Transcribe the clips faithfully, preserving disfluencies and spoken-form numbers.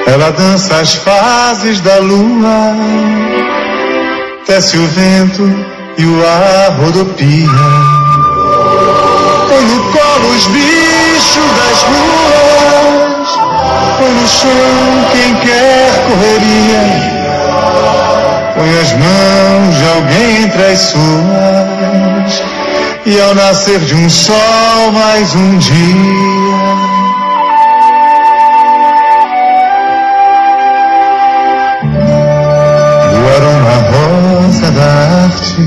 Ela dança as fases da lua, desce o vento e o ar rodopia. Põe no colo os bichos das ruas, põe no chão quem quer correria. Põe as mãos de alguém entre as suas, e ao nascer de um sol mais um dia. Da arte,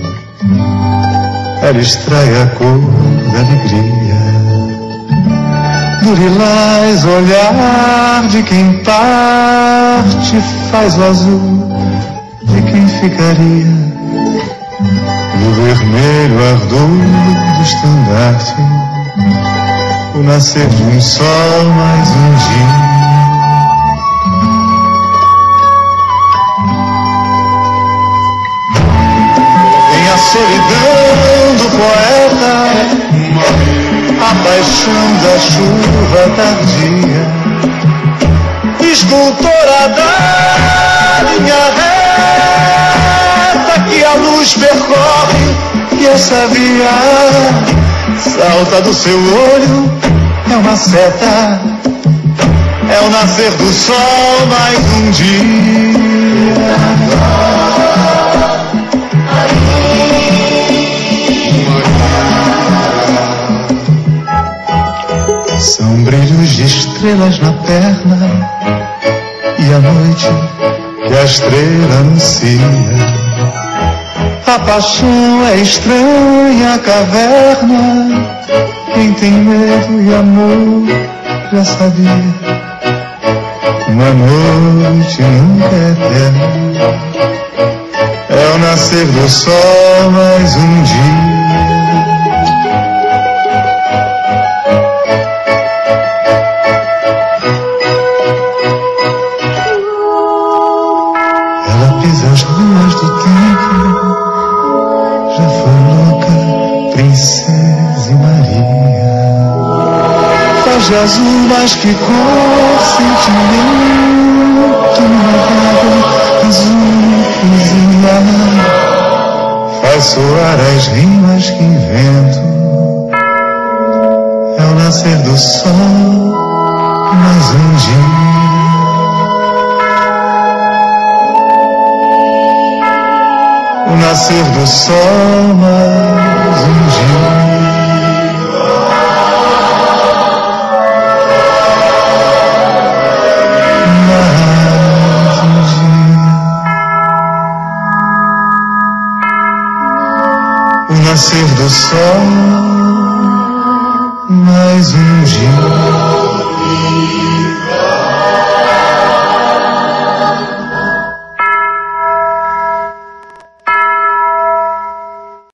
ela extrai a cor da alegria, do lilás olhar de quem parte, faz o azul de quem ficaria, do vermelho ardor do estandarte, o nascer de um sol mais um dia. Solidão do poeta, a paixão da chuva tardia, escultora da linha reta que a luz percorre, e essa via salta do seu olho, é uma seta, é o nascer do sol mais um dia. São brilhos de estrelas na perna, e a noite que a estrela anuncia. A paixão é estranha, a caverna, quem tem medo e amor já sabia. Uma noite nunca é eterna, é o nascer do sol mais um dia. De azul, mas que cor, sentimento, navega azul cozinha, faz soar as rimas que invento, é o nascer do sol, mais um dia. O nascer do sol, mais um dia. Nascer do sol, mais um dia.